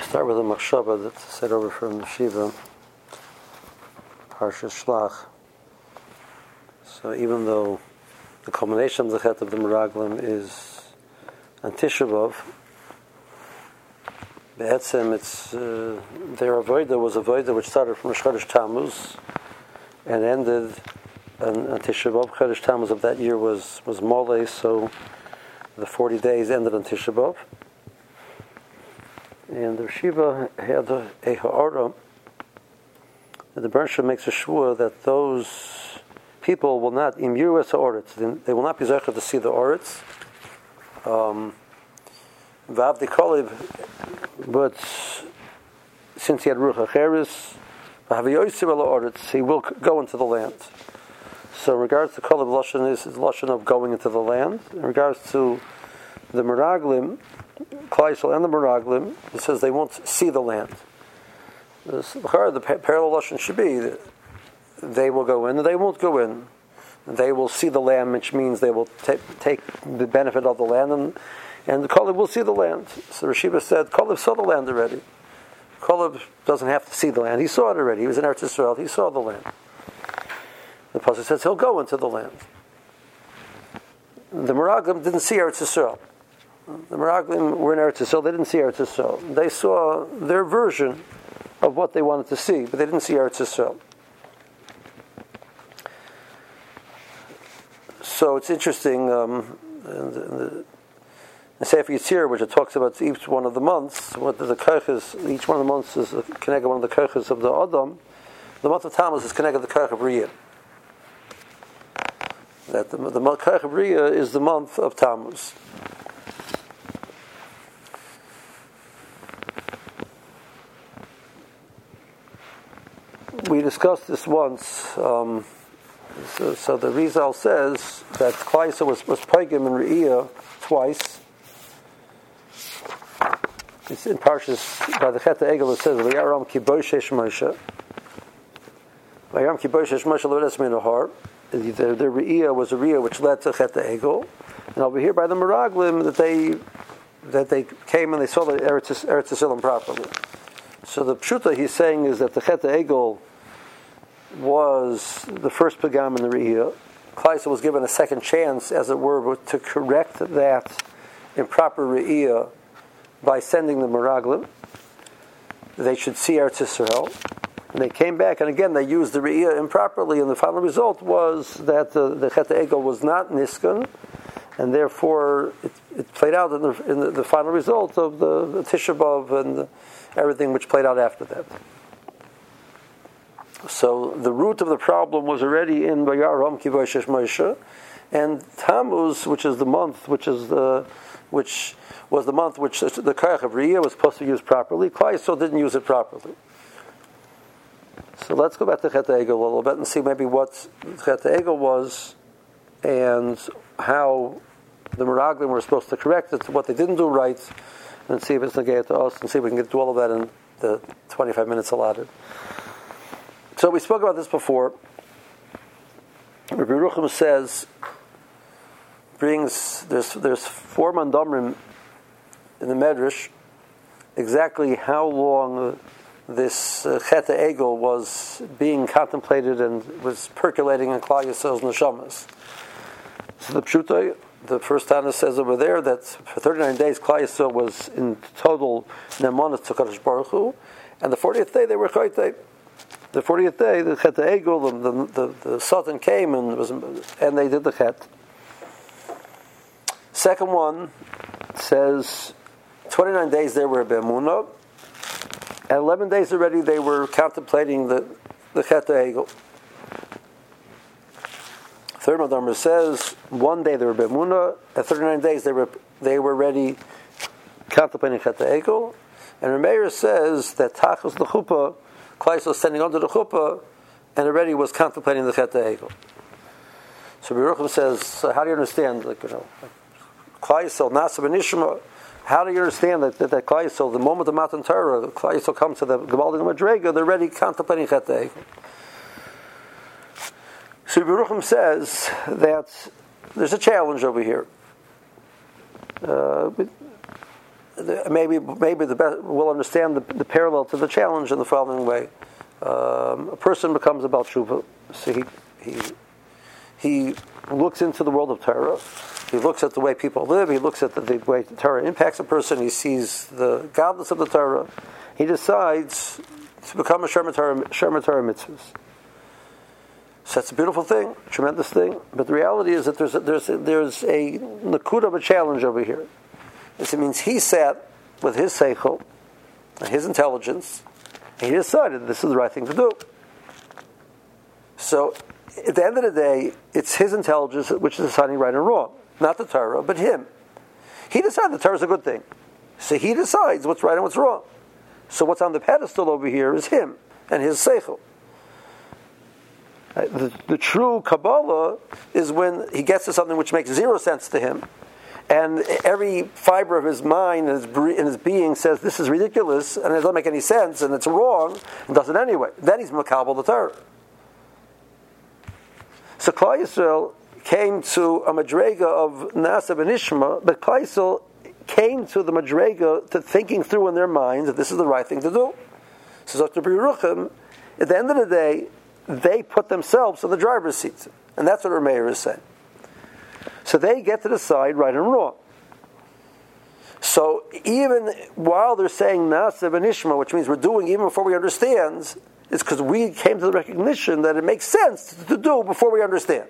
Start with a machshava that's said over from Shiva, Parshas Shlach. So even though the culmination of the Chet of the Meraglim is on Tisha B'Av, Be'etzem it's their avodah was a avodah which started from Rosh Chodesh Tammuz and ended on Tisha B'Av. Chodesh Tammuz of that year was Moleh, so the 40 days ended on Tisha B'Av. And the Shiva had a ha'ara. The Bereshit makes a shvua that those people will not imir es ha'oretz. They will not be zeicher to see the oretz. V'avdi kolib, but since he had ruach hacheres, v'haviyoysiv ala oretz, he will go into the land. So in regards to kolib, lashon is lashon of going into the land. In regards to the meraglim, Klal Yisrael and the meraglim, it says they won't see the land. The parallel lashon should be that they will go in and they won't go in. They will see the land, which means they will take the benefit of the land, and the Kaleb will see the land. So Rashiva said, Kaleb saw the land already. Kaleb doesn't have to see the land. He saw it already. He was in Eretz Yisrael. He saw the land. The pasuk says he'll go into the land. The meraglim didn't see Eretz Yisrael. The meraglim were in Eretz Yisrael. They didn't see Eretz Yisrael. They saw their version of what they wanted to see, but they didn't see Eretz Yisrael. So it's interesting, in the Sefer Yitzir, which it talks about each one of the months, what the koches, each one of the months is connected one of the koches of the Adam. The month of Tammuz is connected to the koch of Riyah. That the koch of Riyah is the month of Tammuz. We discussed this once. So the Rizal says that Klal Yisrael was paigim in Re'iyah twice. It's in Parshas by the Chet Egel. It says Vayaram ki boishesh Moshe. Vayaram ki boishesh Moshe levedes min ahar. The Re'iyah was a Re'iyah which led to Chet Egel, and over here by the Meraglim that they came and they saw the Eretz Yisrael properly. So the pshuta he's saying is that the Chet Egel was the first pagam in the Re'iyah. Klal Yisrael was given a second chance, as it were, to correct that improper Re'iyah by sending the Meraglim. They should see Eretz Yisrael. And they came back, and again they used the Re'iyah improperly, and the final result was that the Chet Egel was not Niskan, and therefore it played out in the final result of the Tisha B'Av and everything which played out after that. So the root of the problem was already in Vayaram ki boishesh Moshe, and Tammuz, which was the month which the koch of Riyah was supposed to use properly. Klal Yisrael didn't use it properly. So let's go back to Chet Egel a little bit and see maybe what Chet Egel was and how the Meraglim were supposed to correct it to what they didn't do right, and see if it's negated to us, and see if we can get to all of that in the 25 minutes allotted. So we spoke about this before. Rabbi Yerucham says, there's 4 mandamrim in the Medrash exactly how long this Chet Egel was being contemplated and was percolating in Klal Yisrael's neshamas. So the pshuta, the first Tana says over there that for 39 days Klal Yisrael was in total nemanas to Kadosh Baruch Hu, and the 40th day they were chaytei. The 40th day, the Chet Egel, the Satan came and they did the Chet. Second one says 29 days they were Be'emunah, and 11 days already they were contemplating the Chet Egel. Third Madamar says 1 day they were Be'emunah, and 39 days they were ready contemplating Chet Egel. And Rameir says that Tachos the Chuppah, Klal Yisrael was standing under the chuppah and already was contemplating the Chet Egel. So Yerucham says, so how do you understand, Klal Yisrael, Nasa B'Nishma, how do you understand that Klal Yisrael, the moment of Matan Torah, Klal Yisrael comes to the Gebaldik Madrega, they're already contemplating Chet Egel. So Yerucham says that there's a challenge over here. maybe the best, we'll understand the parallel to the challenge in the following way. A person becomes a Baal Tshuva, so he looks into the world of Torah. He looks at the way people live. He looks at the way the Torah impacts a person. He sees the godless of the Torah. He decides to become a Shomer Torah mitzvahs. So that's a beautiful thing, a tremendous thing. But the reality is that there's a nakuda of a challenge over here. It means he sat with his seichel, his intelligence, and he decided this is the right thing to do. So at the end of the day, it's his intelligence which is deciding right and wrong. Not the Torah, but him. He decided the Torah is a good thing. So he decides what's right and what's wrong. So what's on the pedestal over here is him and his seichel. The true Kabbalah is when he gets to something which makes zero sense to him, and every fiber of his mind and his being says this is ridiculous and it doesn't make any sense and it's wrong and does it anyway. Then he's Makabal the Torah. So Klal Yisrael came to a madrega of Nasa ben Ishma, but Klal Yisrael came to the madrega to thinking through in their minds that this is the right thing to do. So Dr. Beruchim, at the end of the day, they put themselves in the driver's seat. And that's what Rameir is saying. So they get to decide right and wrong. So even while they're saying Nasa ben Ishma, which means we're doing even before we understand, it's because we came to the recognition that it makes sense to do before we understand.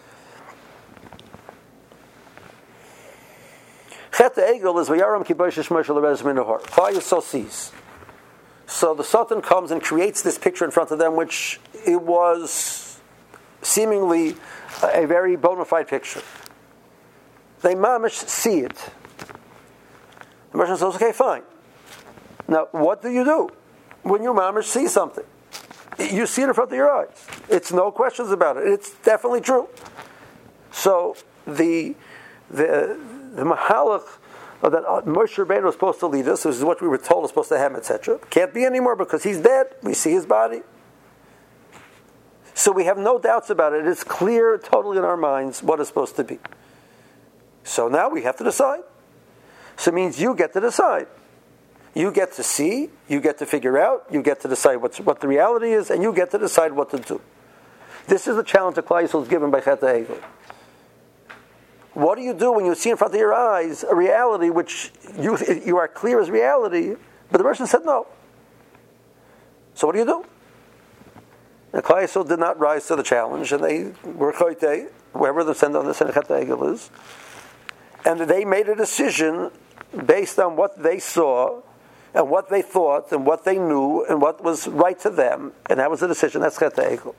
Chet Egel is Vayaram Kibosh Shmosh L'Rez Minahor. Klal Yisrael sees. So the Satan comes and creates this picture in front of them, which it was seemingly a very bona fide picture. They mamish see it. The Russian says, okay, fine. Now, what do you do when you mamish see something? You see it in front of your eyes. It's no questions about it. It's definitely true. So the mahalach that Moshe Rabbeinu was supposed to lead us, this is what we were told is supposed to happen, etc. Can't be anymore because he's dead. We see his body. So we have no doubts about it. It's clear totally in our minds what it's supposed to be. So now we have to decide. So it means you get to decide. You get to see, you get to figure out, you get to decide what the reality is, and you get to decide what to do. This is the challenge that Klal Yisrael is given by Chet HaEgel. What do you do when you see in front of your eyes a reality which you are clear as reality, but the person said no? So what do you do? And Klal Yisrael did not rise to the challenge, and they were choitei, wherever the send on the Chet HaEgel is, and they made a decision based on what they saw and what they thought and what they knew and what was right to them, and that was the decision. That's Chet HaEgel.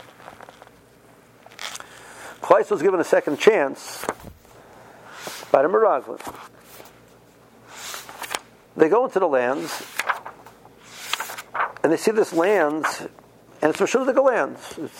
Klal Yisrael was given a second chance by the Meraglim. They go into the lands and they see this land, and it's Meshuddik land.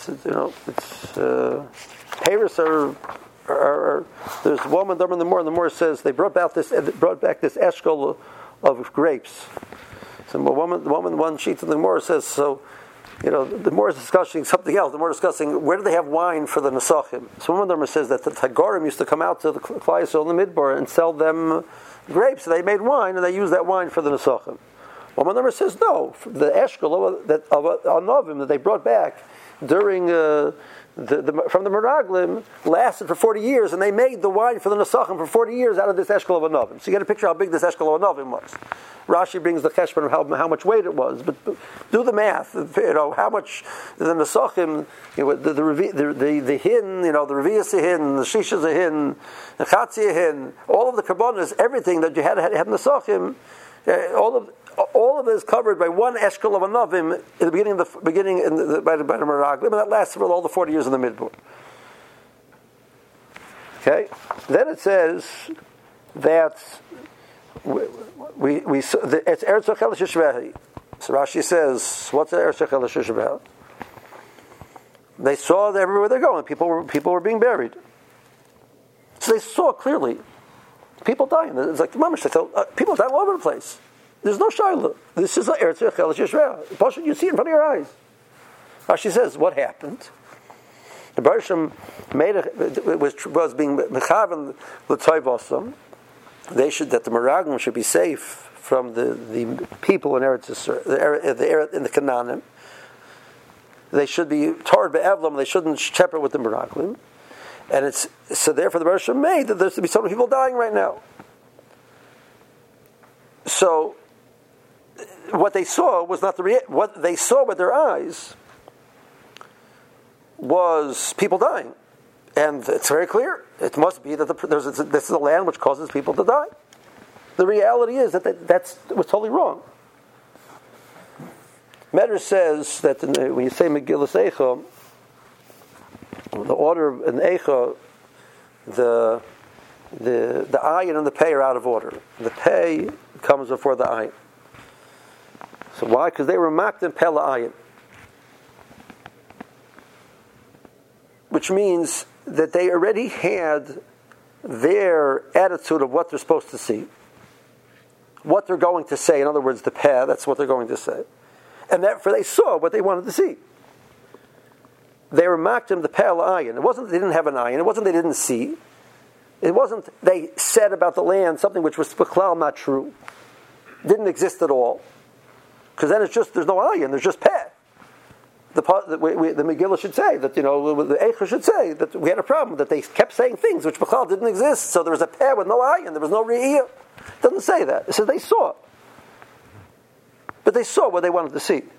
Paris are there's one woman in the Moor says they brought back this eshkol of grapes. So the woman one sheet in the Moor says so. The more is discussing something else. The more discussing where do they have wine for the Nesachim. So one of them says that the Tagorim used to come out to the Klal Yisrael in the Midbar and sell them grapes. So they made wine and they used that wine for the Nesachim. One of them says no. The eshkol of Anovim that they brought back during from the Meraglim lasted for 40 years, and they made the wine for the Nesachim for 40 years out of this eshkol of Anovim. So you get a picture how big this eshkol of Anovim was. Rashi brings the cheshbon of how much weight it was, but do the math. How much the Nesachim, the hin, the Revi'as hin, the Shishas hin, the Chatzi hin, all of the karbonas, everything that you had Nesachim, all of it is covered by one eshkol of Anovim in the beginning by the Meraglim, and that lasts for all the 40 years in the Midbar. Okay, then it says that it's Eretz Ochel Shishvehi. So Rashi says, what's Eretz Ochel Shishvehi? They saw that everywhere they're going, people were being buried. So they saw clearly people dying. It's like the mamash. People die all over the place. There's no shayla. This is Eretz Ochel Shishvehi. You see it in front of your eyes. Rashi says, what happened? The Baruch was being mechaven l'toivosam. that the Meraglim should be safe from the people in Eretz Yisrael, in the Canaanim. They should be tarred be'evlam. They shouldn't shepherd with the Meraglim. And so therefore the Baruch made that there's to be so many people dying right now. So what they saw was not what they saw with their eyes was people dying. And it's very clear. It must be that this is a land which causes people to die. The reality is that was totally wrong. Medrash says that when you say Megillas Eicha, the order in Eicha, the ayin and the pei are out of order. The pei comes before the ayin. So why? Because they were maked in pei la'ayin, which means that they already had their attitude of what they're supposed to see, what they're going to say. In other words, the peh, that's what they're going to say. And therefore they saw what they wanted to see. They were mocked him the peh la'ayin. It wasn't they didn't have an ayin. It wasn't they didn't see. It wasn't they said about the land something which was b'chlal not true. Didn't exist at all. Because then there's no ayin, there's just peh. The Megillah should say that, the Eicha should say that we had a problem, that they kept saying things which b'chlal didn't exist. So there was a peh with no ayin, there was no re'iyah. It doesn't say that. It says they saw. But they saw what they wanted to see.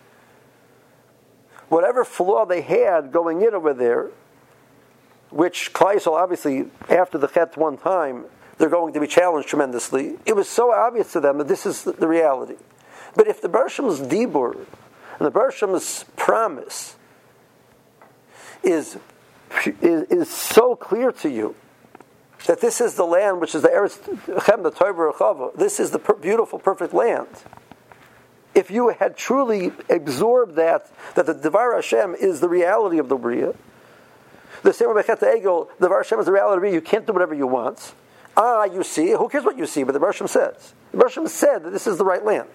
Whatever flaw they had going in over there, which Klal Yisrael obviously, after the Chet one time, they're going to be challenged tremendously, it was so obvious to them that this is the reality. But if the Baruch Shem's dibur and the Baruch Shem's promise is so clear to you, that this is the land which is the Eretz Chem, the Torah Rechava, this is the beautiful, perfect land. If you had truly absorbed that the Devar Hashem is the reality of the Bria, the same way Bechet Egel, the Devar Hashem is the reality of the Bria, you can't do whatever you want. You see, who cares what you see, but the Baruch Hashem says. The Baruch Hashem said that this is the right land.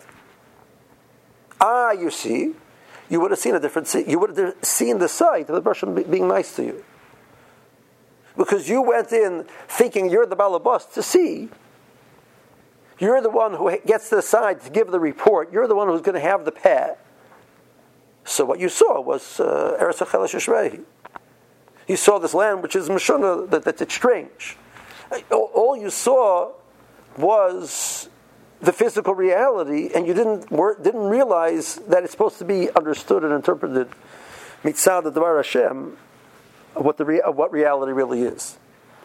You see, you would have seen a different, you would have seen the sight of the Baruch Hashem being nice to you. Because you went in thinking you're the Balabas to see. You're the one who gets to decide to give the report. You're the one who's going to have the peh. So what you saw was Eretz Achel Sheshvei. You saw this land which is Meshuna, that it's strange. All you saw was the physical reality, and you didn't realize that it's supposed to be understood and interpreted mitzad the Devar Hashem, what reality really is.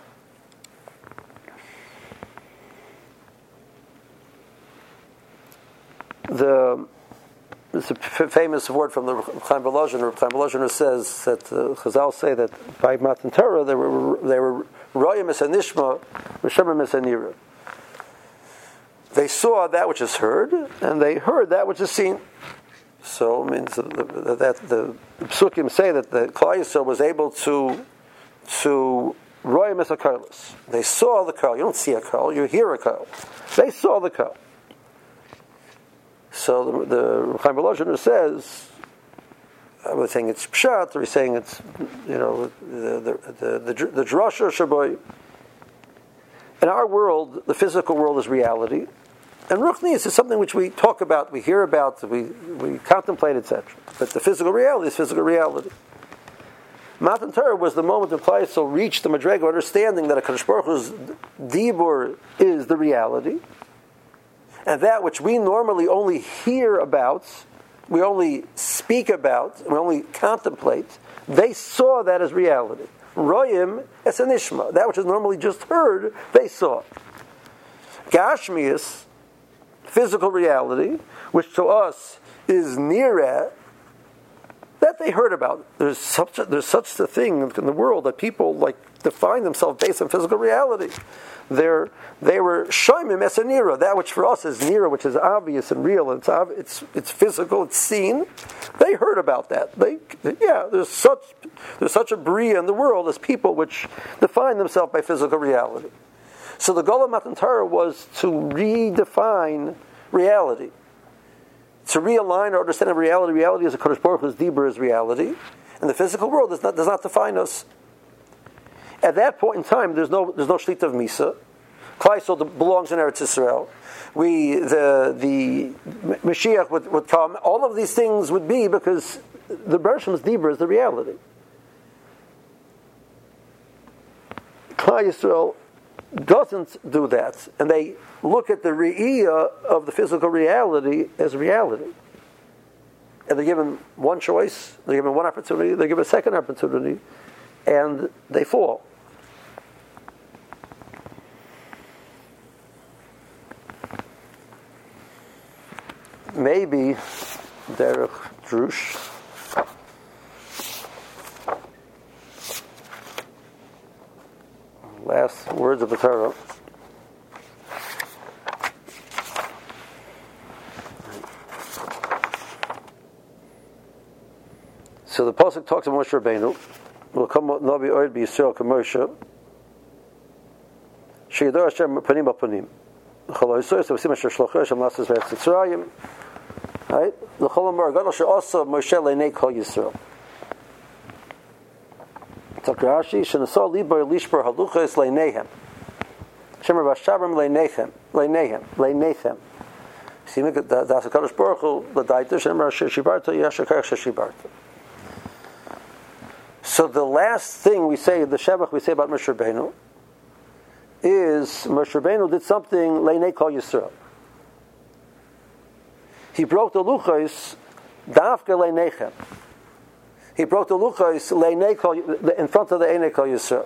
There's a famous word from the Reb Chaim Volozhin. Reb Chaim Volozhin says that Chazal say that by Matan Torah they were royim es nishma, v'shemim es nira. They saw that which is heard, and they heard that which is seen. So it means that the Psukim say that the Klal Yisrael was able to royim es akarlis. They saw the kol. You don't see a kol, you hear a kol. They saw the kol. So the Chaim Volozhin says, I was saying it's pshat, or he's saying it's the drasha shaboy. In our world, the physical world is reality, and ruchnius is something which we talk about, we hear about, we contemplate, etc. But the physical reality is physical reality. Matan Torah was the moment when Klal Yisrael reached the madrega of understanding that a Kadosh Baruch Hu's dibur is the reality. And that which we normally only hear about, we only speak about, we only contemplate, they saw that as reality. Royim es nishma, that which is normally just heard, they saw. Gashmius, physical reality, which to us is nireh, that they heard about. There's such a thing in the world that people define themselves based on physical reality. They were shoymim es nira, that which for us is nira, which is obvious and real, and it's physical, it's seen. They heard about that. There's such a bria in the world as people which define themselves by physical reality. So the goal of Matan Torah was to redefine reality, to realign our understanding of reality. Reality is a Kadosh Baruch Hu's dibur is reality, and the physical world does not define us. At that point in time, there's no shlita of misa. Klal Yisrael belongs in Eretz Yisrael. The Mashiach would come. All of these things would be because the Bereshim's Dibur is the reality. Klal Yisrael doesn't do that, and they look at the Re'iyah of the physical reality as reality. And they're given one choice, they're given one opportunity, they're given a second opportunity, and they fall. Maybe Derech Drush. Last words of the Torah. So the pasuk talks about Moshe Rabbeinu. Will come Navi Oid B'Yisrael K'Moshe. She'yador Hashem panim b'panim. L'chol ha'yisrael so v'sim asher shlochei Hashem l'asas v'etz Yitzrayim. Right? L'chol ha'mar gadol she'asa Moshe le'nei kol Yisrael. Rashi shenasol libar lishbar haluchos le'neihem. Shemer v'shabram le'neihem. See, that's a Kadosh Baruch Hu l'daita shemer asher shibarta yashakar asher shibarta. So the last thing we say, the Shevach we say about Moshe Rabbeinu, is Moshe Rabbeinu did something le'nei kol Yisrael. He broke the luchos dafka le'neichem. He broke the luchos le'nei kol in front of the einei kol Yisrael.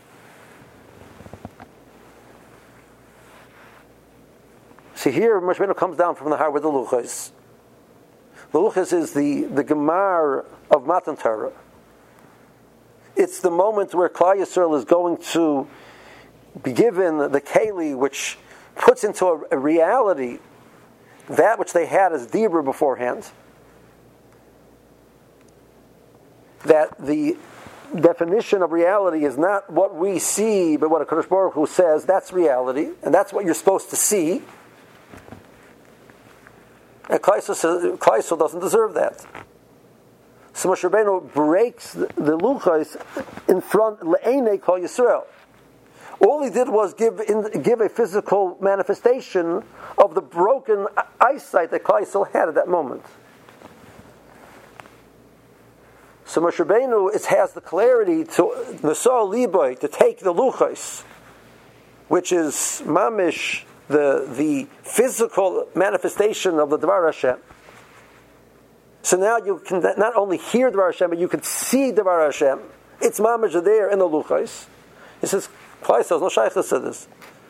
See here, Moshe Rabbeinu comes down from the heart with the luchos. The luchos is the gemar of Matan Torah. It's the moment where Klal Yisrael is going to be given the keli, which puts into a reality that which they had as dibur beforehand. That the definition of reality is not what we see, but what a Kadosh Baruch Hu says, that's reality, and that's what you're supposed to see. And Klal Yisrael doesn't deserve that. So Moshe Rabbeinu breaks the luchos in front le'enei kol Yisrael. All he did was give a physical manifestation of the broken eyesight that Klal Yisrael had at that moment. So Moshe Rabbeinu has the clarity to Nesal Liboy, to take the luchos, which is mamish, the physical manifestation of the Dvar Hashem. So now you can not only hear Dvar Hashem, but you can see Dvar Hashem. It's mamish there in the luchos. He says, Klal Yisrael, no shaykhs to this.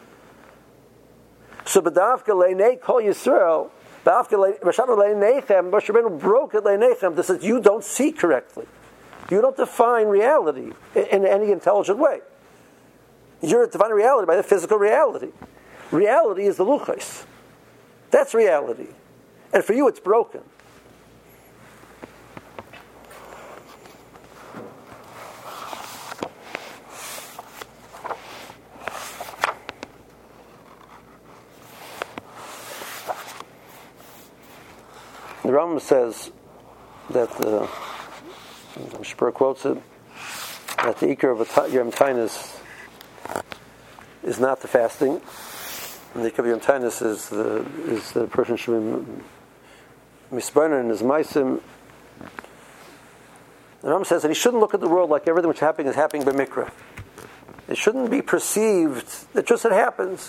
So b'davka le'nei kol Yisrael, b'davka le'neichem, Moshe Rabbeinu broke it le'neichem. This is, you don't see correctly. You don't define reality in any intelligent way. You're defining reality by the physical reality. Reality is the luchos. That's reality. And for you it's broken. The Rambam says that Shper quotes it that the ikar of Yom Tainus is not the fasting, and the ikar of Yom Tainus is the person should be misburner in his meisim. The Rambam says that he shouldn't look at the world like everything which is happening by mikra. It shouldn't be perceived that just it happens.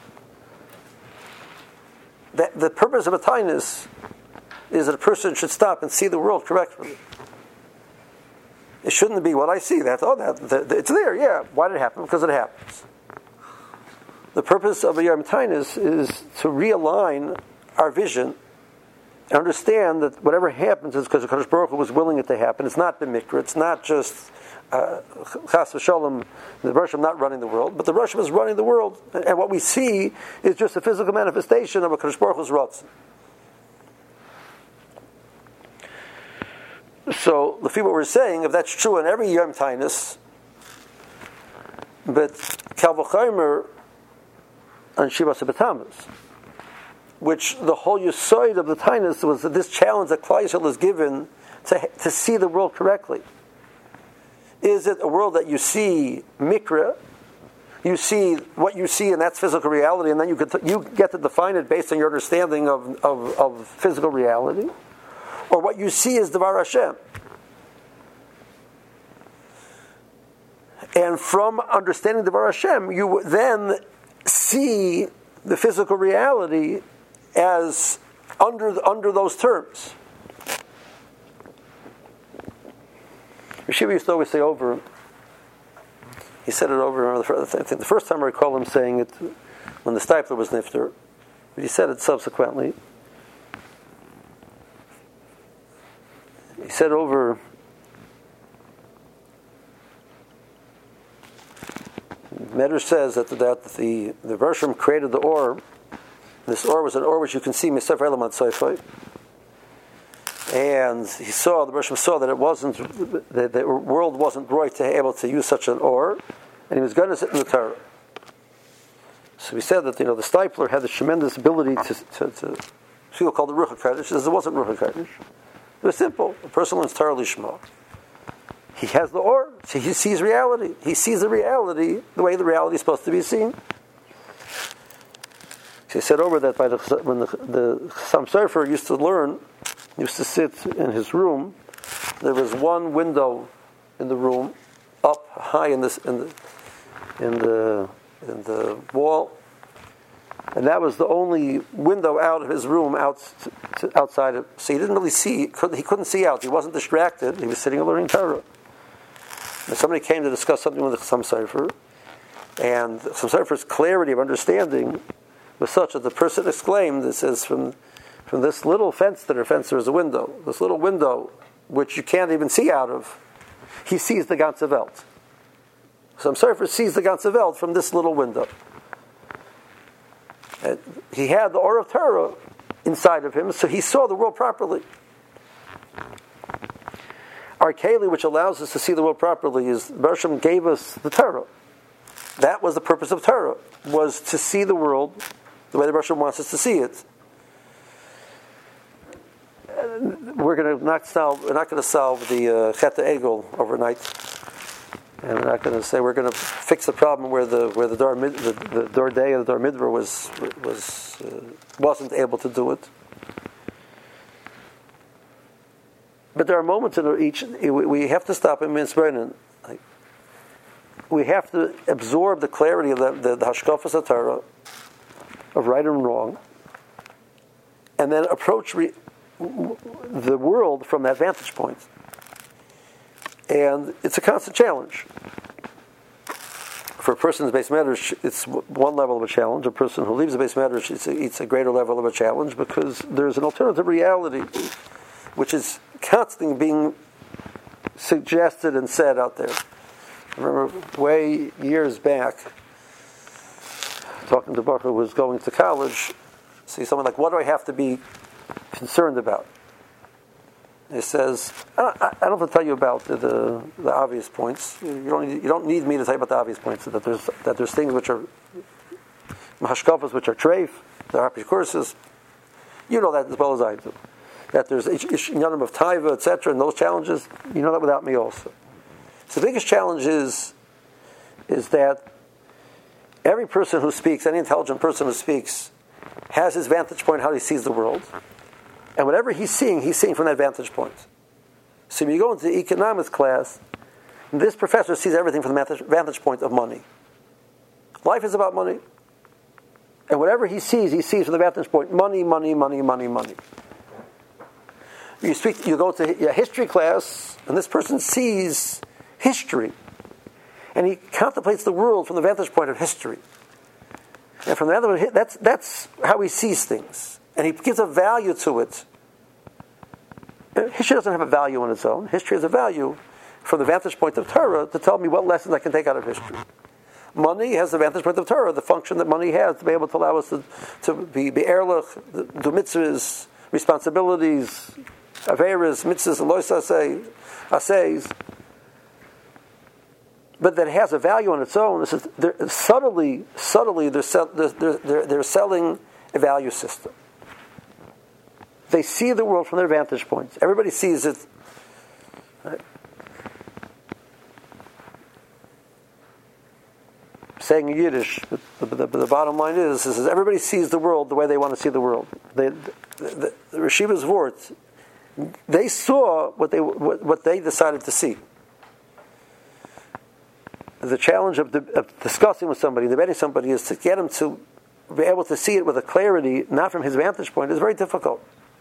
That the purpose of a tainus is that a person should stop and see the world correctly. It shouldn't be what I see. It's there, yeah. Why did it happen? Because it happens. The purpose of a Yom Tainus is to realign our vision and understand that whatever happens is because the Kadosh Baruch Hu was willing it to happen. It's not b'mikra. It's not just chas v'sholem, the Roshim not running the world, but the Roshim is running the world. And what we see is just a physical manifestation of a Kadosh Baruch Hu's ratzon. So, what we're saying, if that's true in every Yom Tainus, but Kal v'chomer on Shiva B'Tammuz, which the whole Yesod of the Tainus was this challenge that Klal Yisrael is given to see the world correctly. Is it a world that you see mikra, You see what you see, and that's physical reality, and then you get to define it based on your understanding of physical reality. Or what you see is Devar Hashem. And from understanding Devar Hashem, you then see the physical reality as under those terms. Yeshiva used to always say over. He said it over. I think the first time I recall him saying it when the Steipler was nifter, but he said it subsequently. He said over. Medrash says that the Vershim created the Or. This Or was an Or which you can see Misefer Elamad Seifai. And the Vershim saw that it wasn't, the world wasn't right to be able to use such an Or, and he was going to sit in the Torah. So he said that the Steipler had this tremendous ability to people called the Ruach HaKodesh. He says it wasn't Ruach HaKodesh. It was simple. A person learns Torah Lishma. He has the Or, so he sees reality. He sees the reality the way the reality is supposed to be seen. He said over that when the Chassam Sofer used to learn, he used to sit in his room. There was one window in the room, up high in the wall, and that was the only window out of his room outside of. So he didn't really see. He couldn't see out. He wasn't distracted. He was sitting and learning Torah. And somebody came to discuss something with the Chassam Sofer, and the Chassam Sofer's clarity of understanding was such that the person exclaimed, "It says from this little fence that there is a window. This little window, which you can't even see out of, he sees the ganze Welt. So Chassam Sofer sees the ganze Welt from this little window. And he had the Or of Torah inside of him, so he saw the world properly. Our Keli, which allows us to see the world properly, is Bershom gave us the Torah. That was the purpose of Torah, was to see the world the way the Bershom wants us to see it. We're not going to solve the Chet Egel overnight, and we're not going to say we're going to fix the problem where the Dor Day of the Dor Midbar wasn't able to do it. But there are moments in each we have to stop in Mitzvah. We have to absorb the clarity of the Hashkafas HaTorah of right and wrong, and then approach the world from that vantage point. And it's a constant challenge. For a person's base matters, it's one level of a challenge. A person who leaves the base matters, it's a greater level of a challenge, because there's an alternative reality which is constantly being suggested and said out there. I remember way years back, talking to Baruch who was going to college, see someone like, what do I have to be concerned about? He says, I don't have to tell you about the obvious points. You don't need me to tell you about the obvious points. That there's things which are mahashkafas, which are treif, there are courses. You know that as well as I do. That there's inyanim of taiva, etc., and those challenges. You know that without me also. So the biggest challenge is that every person who speaks, any intelligent person who speaks, has his vantage point, how he sees the world. And whatever he's seeing from that vantage point. So when you go into the economics class, this professor sees everything from the vantage point of money. Life is about money. And whatever he sees from the vantage point, money, money, money, money, money. You go to a history class, and this person sees history. And he contemplates the world from the vantage point of history. And from the other, that's how he sees things. And he gives a value to it. History doesn't have a value on its own. History has a value from the vantage point of Torah to tell me what lessons I can take out of history. Money has the vantage point of Torah, the function that money has to be able to allow us to be erlich, do mitzvahs, responsibilities, averas, mitzvahs, lois aseis. But that has a value on its own. Subtly, they're selling a value system. They see the world from their vantage points. Everybody sees it. Right? saying in Yiddish, the bottom line is everybody sees the world the way they want to see the world. The Rishiva's Vort, they saw what they decided to see. The challenge of discussing with somebody, debating somebody, is to get him to be able to see it with a clarity, not from his vantage point, is very difficult.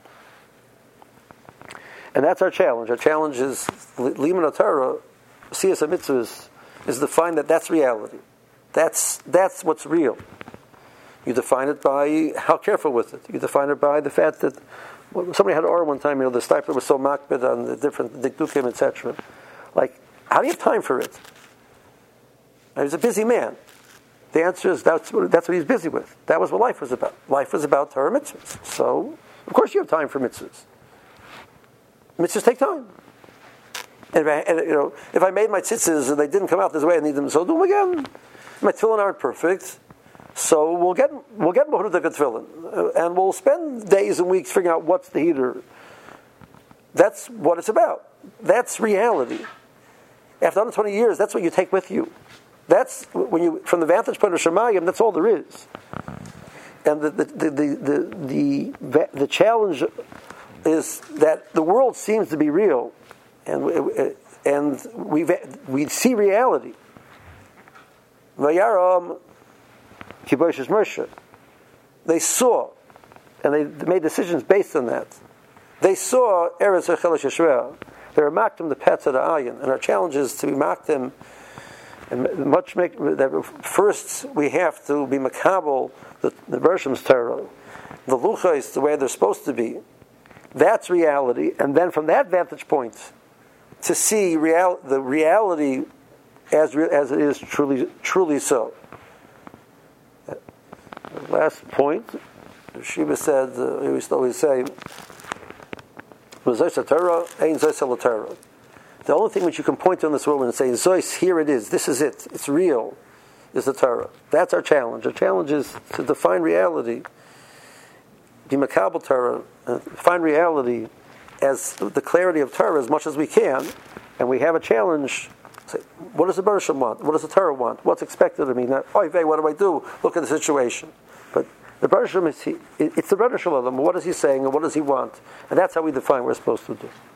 And that's our challenge. Our challenge is Liman Torah, Siyas HaMitzvahs, is to find that that's reality. That's what's real. You define it by how careful with it. You define it by the fact that somebody had an one time, the stipler was so makbid on the different dikdukim, etc. Like, how do you have time for it? He's a busy man. The answer is that's what he's busy with. That was what life was about. Life was about Torah mitzvahs. So, of course you have time for mitzvahs. Mitzvahs take time. And if I made my tzitzis and they didn't come out this way, I need them, so do them again. My tefillin aren't perfect, so we'll get Mohudik tefillin, and we'll spend days and weeks figuring out what's the heater. That's what it's about. That's reality. After 120 years, that's what you take with you. That's when you, from the vantage point of Shemayim, that's all there is. And the challenge is that the world seems to be real, and we see reality. Vayaram Kibosh's Moshe. They saw, and they made decisions based on that. They saw Eretz Echel Yisrael. They were makdim the pets of the ayin, and our challenge is to be makdim. And that first we have to be makabel the Bershom's Torah, the lucha is the way they're supposed to be. That's reality, and then from that vantage point, to see the reality as it is truly so. Last point, Shiva said, we used to always say, the only thing which you can point to in this world and say, Zois, here it is, this is it, it's real, is the Torah. That's our challenge. Our challenge is to define reality, be makabel Torah, define reality as the clarity of Torah as much as we can, and we have a challenge. Say, what does the Bereshit want? What does the Torah want? What's expected of me? Not, what do I do? Look at the situation. But the Bereshit it's the Bereshit. What is he saying and what does he want? And that's how we define what we're supposed to do.